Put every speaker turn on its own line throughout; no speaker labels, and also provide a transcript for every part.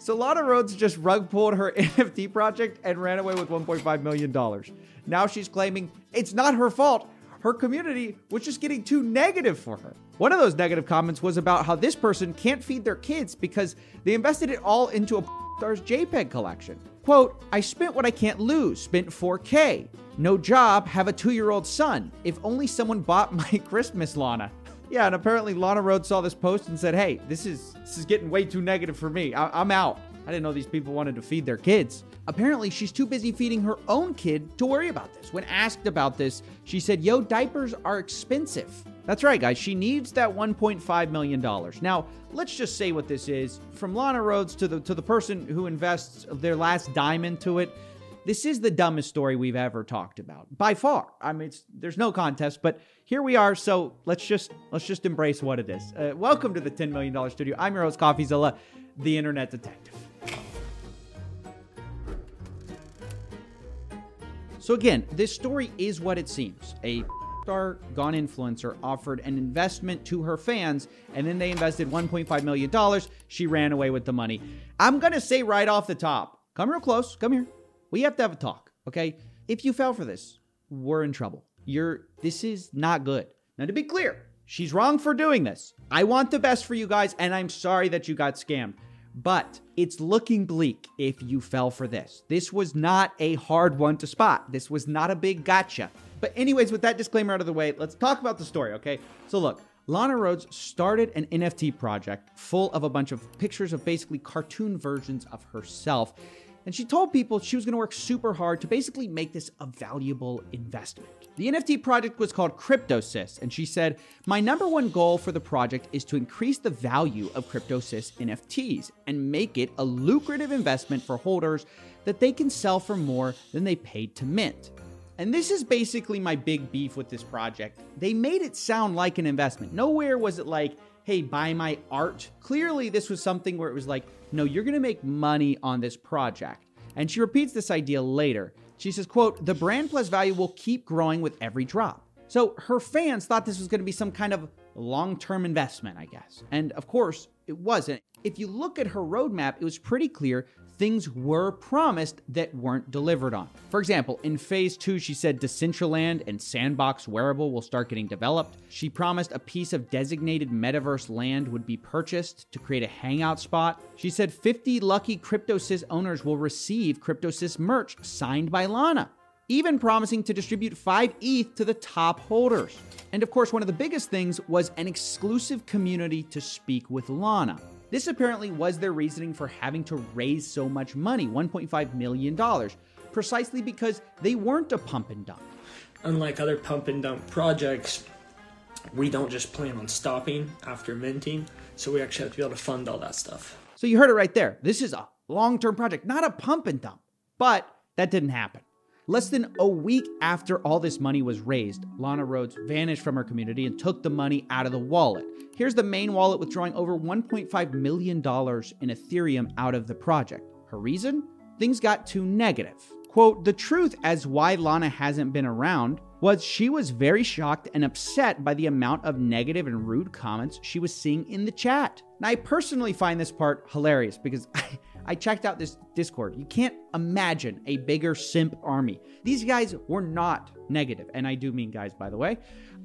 So Lana Rhoades just rug pulled her NFT project and ran away with $1.5 million. Now she's claiming it's not her fault. Her community was just getting too negative for her. One of those negative comments was about how this person can't feed their kids because they invested it all into a Stars JPEG collection. Quote, I spent what I can't lose, spent $4K. No job, have a 2-year-old son. If only someone bought my Christmas, Lana. Yeah, and apparently Lana Rhoades saw this post and said, hey, this is getting way too negative for me. I'm out. I didn't know these people wanted to feed their kids. Apparently, she's too busy feeding her own kid to worry about this. When asked about this, she said, yo, diapers are expensive. That's right, guys. She needs that $1.5 million. Now, let's just say what this is. From Lana Rhoades to the person who invests their last dime into it, this is the dumbest story we've ever talked about. By far. I mean, there's no contest, but here we are. So let's just embrace what it is. Welcome to the $10 Million Studio. I'm your host, CoffeeZilla, the internet detective. So again, this story is what it seems. A star gone influencer offered an investment to her fans, and then they invested $1.5 million. She ran away with the money. I'm going to say right off the top, come real close, come here. We have to have a talk, okay? If you fell for this, we're in trouble. This is not good. Now, to be clear, she's wrong for doing this. I want the best for you guys, and I'm sorry that you got scammed. But it's looking bleak if you fell for this. This was not a hard one to spot. This was not a big gotcha. But anyways, with that disclaimer out of the way, let's talk about the story, okay? So look, Lana Rhoades started an NFT project full of a bunch of pictures of basically cartoon versions of herself. And she told people she was going to work super hard to basically make this a valuable investment. The NFT project was called CryptoSys, and she said, my number one goal for the project is to increase the value of CryptoSys NFTs and make it a lucrative investment for holders that they can sell for more than they paid to mint. And this is basically my big beef with this project. They made it sound like an investment. Nowhere was it like, hey, buy my art. Clearly, this was something where it was like, no, you're going to make money on this project. And she repeats this idea later. She says, quote, the brand plus value will keep growing with every drop. So her fans thought this was going to be some kind of long-term investment, I guess. And of course, it wasn't. If you look at her roadmap, it was pretty clear things were promised that weren't delivered on. For example, in phase 2, she said Decentraland and Sandbox Wearable will start getting developed. She promised a piece of designated metaverse land would be purchased to create a hangout spot. She said 50 lucky CryptoSys owners will receive CryptoSys merch signed by Lana, even promising to distribute 5 ETH to the top holders. And of course, one of the biggest things was an exclusive community to speak with Lana. This apparently was their reasoning for having to raise so much money, $1.5 million, precisely because they weren't a pump and dump.
Unlike other pump and dump projects, we don't just plan on stopping after minting, so we actually have to be able to fund all that stuff.
So you heard it right there. This is a long-term project, not a pump and dump. But that didn't happen. Less than a week after all this money was raised, Lana Rhoades vanished from her community and took the money out of the wallet. Here's the main wallet withdrawing over $1.5 million in Ethereum out of the project. Her reason? Things got too negative. Quote, the truth as why Lana hasn't been around was she was very shocked and upset by the amount of negative and rude comments she was seeing in the chat. Now, I personally find this part hilarious because I checked out this Discord. You can't imagine a bigger simp army. These guys were not negative, and I do mean guys, by the way.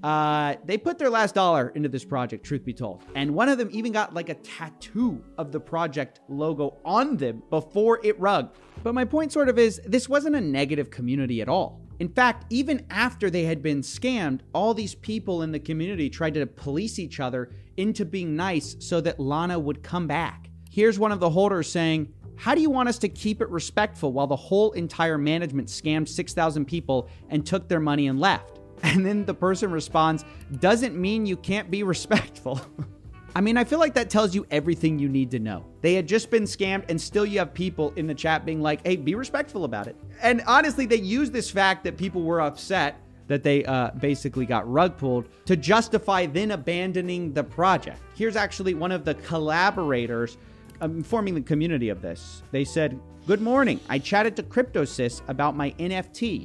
They put their last dollar into this project, truth be told. And one of them even got like a tattoo of the project logo on them before it rugged. But my point sort of is, this wasn't a negative community at all. In fact, even after they had been scammed, all these people in the community tried to police each other into being nice so that Lana would come back. Here's one of the holders saying, how do you want us to keep it respectful while the whole entire management scammed 6,000 people and took their money and left? And then the person responds, doesn't mean you can't be respectful. I mean, I feel like that tells you everything you need to know. They had just been scammed and still you have people in the chat being like, hey, be respectful about it. And honestly, they use this fact that people were upset that they basically got rug pulled to justify then abandoning the project. Here's actually one of the collaborators informing the community of this. They said, good morning. I chatted to CryptoSys about my NFT.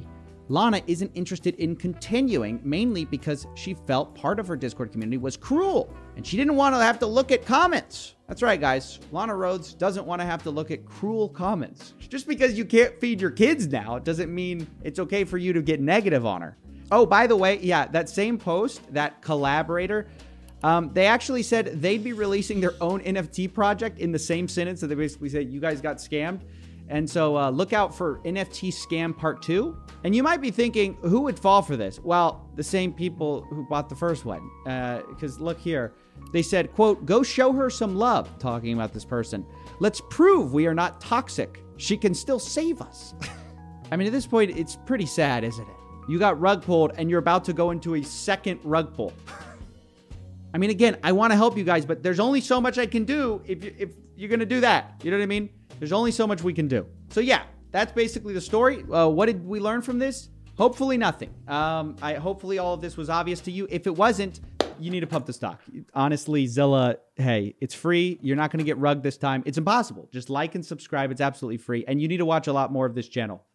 Lana isn't interested in continuing, mainly because she felt part of her Discord community was cruel, and she didn't want to have to look at comments. That's right, guys. Lana Rhoades doesn't want to have to look at cruel comments. Just because you can't feed your kids now, it doesn't mean it's okay for you to get negative on her. Oh, by the way, yeah, that same post, that collaborator, they actually said they'd be releasing their own NFT project in the same sentence. So they basically said, you guys got scammed. And so look out for NFT Scam Part 2. And you might be thinking, who would fall for this? Well, the same people who bought the first one. Because look here. They said, quote, go show her some love, talking about this person. Let's prove we are not toxic. She can still save us. I mean, at this point, it's pretty sad, isn't it? You got rug pulled and you're about to go into a second rug pull. I mean, again, I want to help you guys, but there's only so much I can do if you're going to do that. You know what I mean? There's only so much we can do. So yeah, that's basically the story. What did we learn from this? Hopefully nothing. Hopefully all of this was obvious to you. If it wasn't, you need to pump the stock. Honestly, Zilla, hey, it's free. You're not going to get rugged this time. It's impossible. Just like and subscribe. It's absolutely free. And you need to watch a lot more of this channel.